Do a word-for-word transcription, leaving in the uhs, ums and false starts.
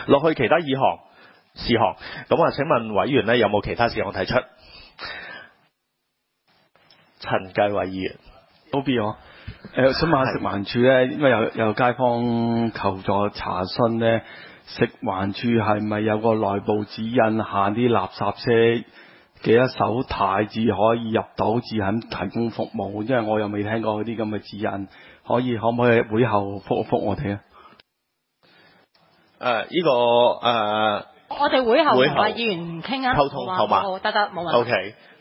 落去其他議項事項，咁啊，請問委員咧有冇其他事項提出？陳繼偉議員， 好必我誒想問下食環署咧，因為有有街坊求助查詢咧，食環署係咪有個內部指引限啲垃圾車幾多手軚至可以入到至肯提供服務？因為我又未聽過嗰啲咁嘅指引，可以可唔可以會後覆一覆我哋啊？ 誒呢個誒， 我哋會後會後同埋議員傾啊， 溝通好嘛？ 好得得冇問題。 OK，